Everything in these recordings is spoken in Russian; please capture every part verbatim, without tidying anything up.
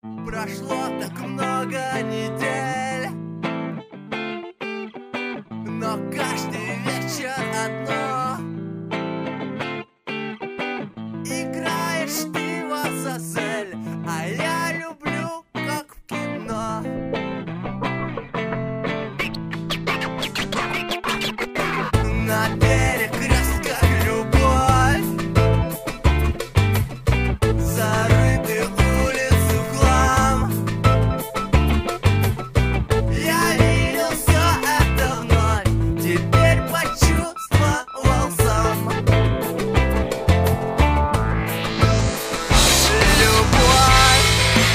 Прошло так много недель, но каждый вечер одно. Играешь ты в Азазель, а я люблю, как в кино. На перекрестках любовь, зарыты улицы в хлам. Я видел все это вновь, теперь почувствовал сам. Любовь,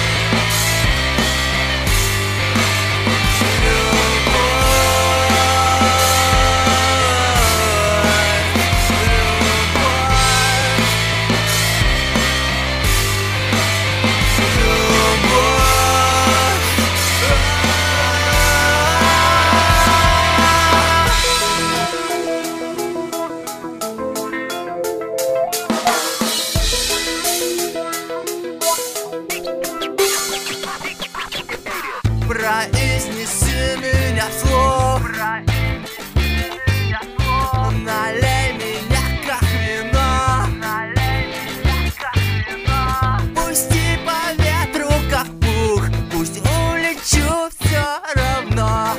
произнеси меня вслух, налей меня как вино, пусти по ветру как пух, пусть улечу все равно.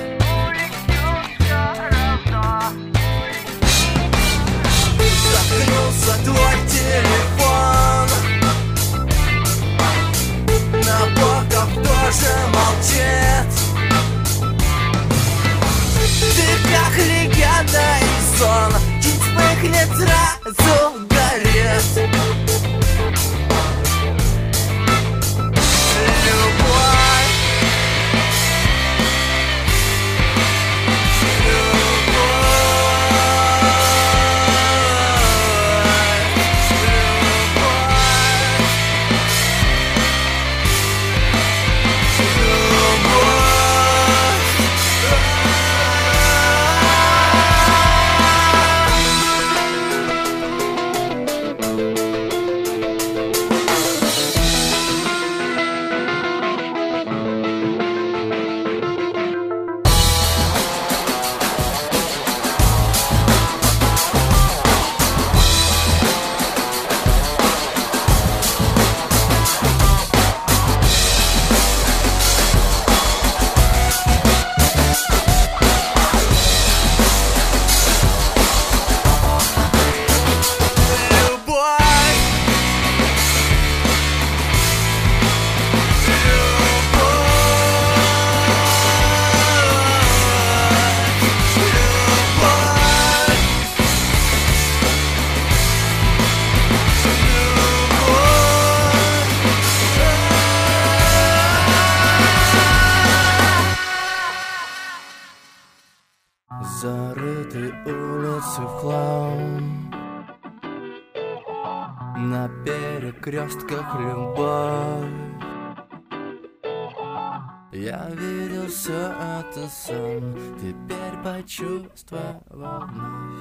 Заткнулся твой телефон, Набоков тоже молчит. Ты как легенда и сон, чуть вспыхнет, сразу горит. Любовь, зарыты улицы в хлам, на перекрестках любовь. Я видел все это сам, теперь почувствовал вновь.